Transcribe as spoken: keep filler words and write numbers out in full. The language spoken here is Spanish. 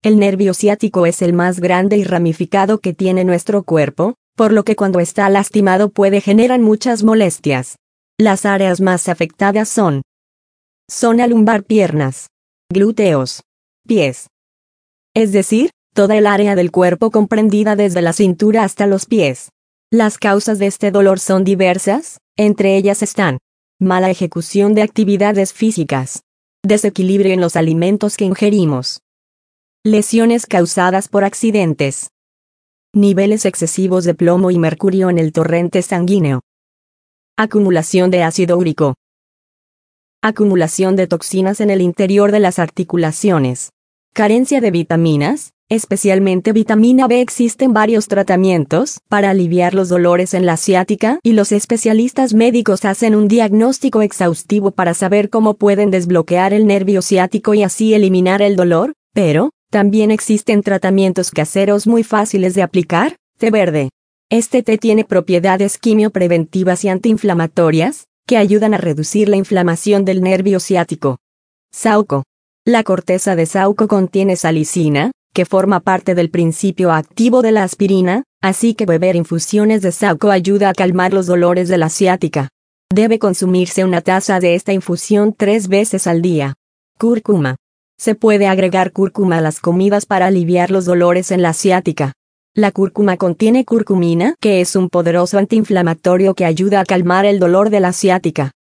El nervio ciático es el más grande y ramificado que tiene nuestro cuerpo, por lo que cuando está lastimado puede generar muchas molestias. Las áreas más afectadas son zona lumbar, piernas, glúteos, pies. Es decir, toda el área del cuerpo comprendida desde la cintura hasta los pies. Las causas de este dolor son diversas, entre ellas están mala ejecución de actividades físicas, desequilibrio en los alimentos que ingerimos, lesiones causadas por accidentes, niveles excesivos de plomo y mercurio en el torrente sanguíneo, acumulación de ácido úrico, acumulación de toxinas en el interior de las articulaciones, carencia de vitaminas, especialmente vitamina B. Existen varios tratamientos para aliviar los dolores en la ciática y los especialistas médicos hacen un diagnóstico exhaustivo para saber cómo pueden desbloquear el nervio ciático y así eliminar el dolor, pero también existen tratamientos caseros muy fáciles de aplicar. Té verde. Este té tiene propiedades quimiopreventivas y antiinflamatorias, que ayudan a reducir la inflamación del nervio ciático. Saúco. La corteza de saúco contiene salicina, que forma parte del principio activo de la aspirina, así que beber infusiones de saúco ayuda a calmar los dolores de la ciática. Debe consumirse una taza de esta infusión tres veces al día. Cúrcuma. Se puede agregar cúrcuma a las comidas para aliviar los dolores en la ciática. La cúrcuma contiene curcumina, que es un poderoso antiinflamatorio que ayuda a calmar el dolor de la ciática.